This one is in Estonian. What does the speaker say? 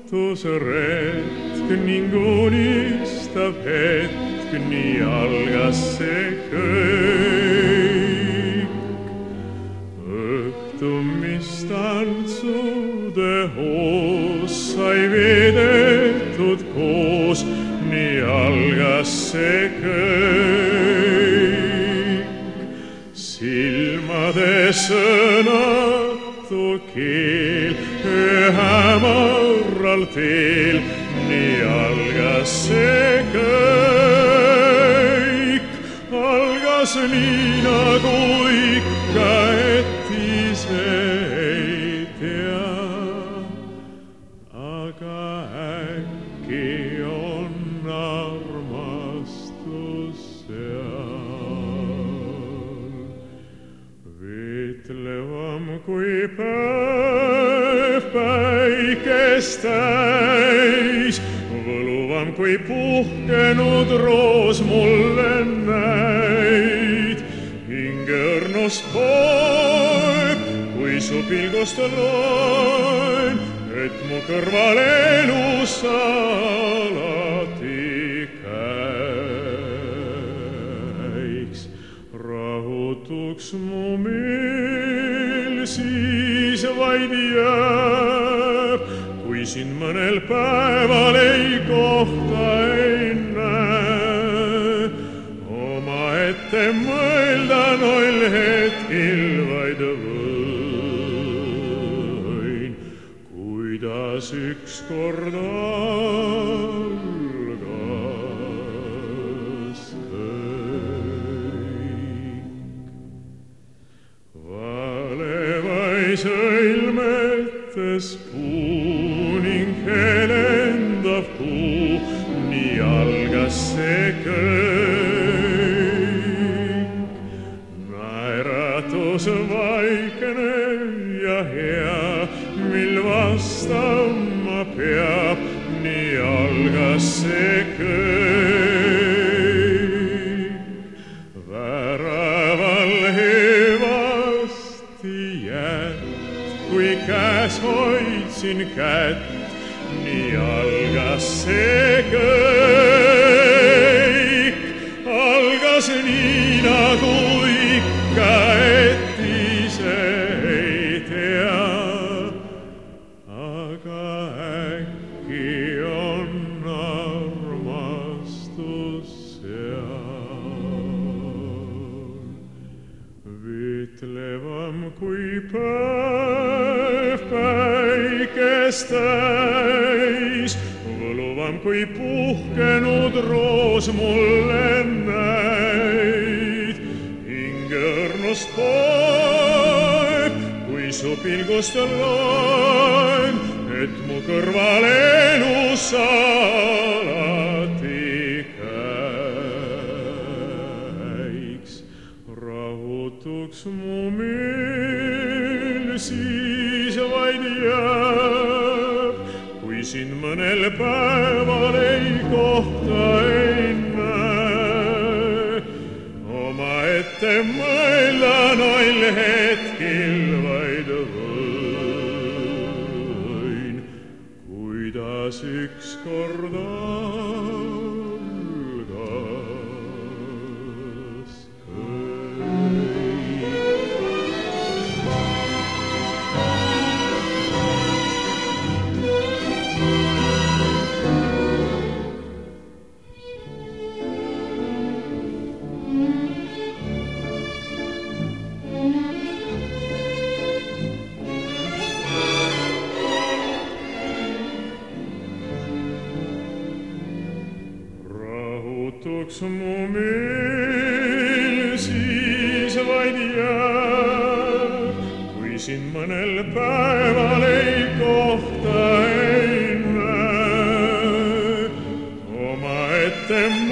lootusretk ning unistav hetk, nii algas see kõik. Õhtu, mis tantsude hoos sai veedetud koos, nii algas see kõik. Silmade sõnatu keel hämaral teel, nii algas see kõik. Algas nii nagu ikka, et ise ei tea, aga äkki on armastus seal. Veetlevam kui päev päikest täis, võluvam kui puhkenud roos mulle näid. Hinge õrnust poeb, kui su pilgust loen, et mu kõrval elus alati käiks. Rahutuks mu meel siis vaid jääb, kui sind mõnel päeval ei kohta ei näe. Omaette mõelda noil hetkil vaid võin, kuidas ükskord algas kõik. Valevais õilmetes puu ning helendav kuu, nii algas see kõik. Naeratus vaikne ja hea, mil vastama peab, nii algas see kõik. Väraval hevasti jääd, kui käes hoidsin kätt, nii algas see kõik. Algas nii nagu ikka, et ise ei tea, aga äkki on armastus seal. Veetlevam kui päev päikest täis, võluvam kui puhkenud roos mulle näid. Hinge õrnust poeb, kui su pilgust loen, et mu kõrval elus alati käiks. Rahutuks mu meel siis vaid jääb, kui sind mõnel päeval ei kohta ei näe. Omaette mõelda noil hetkil vaid võin, kuidas ükskord algas kõik. Rahutuks mu meel siis vaid jääb, kui sind mõnel päeval ei kohta ei näe. Omaette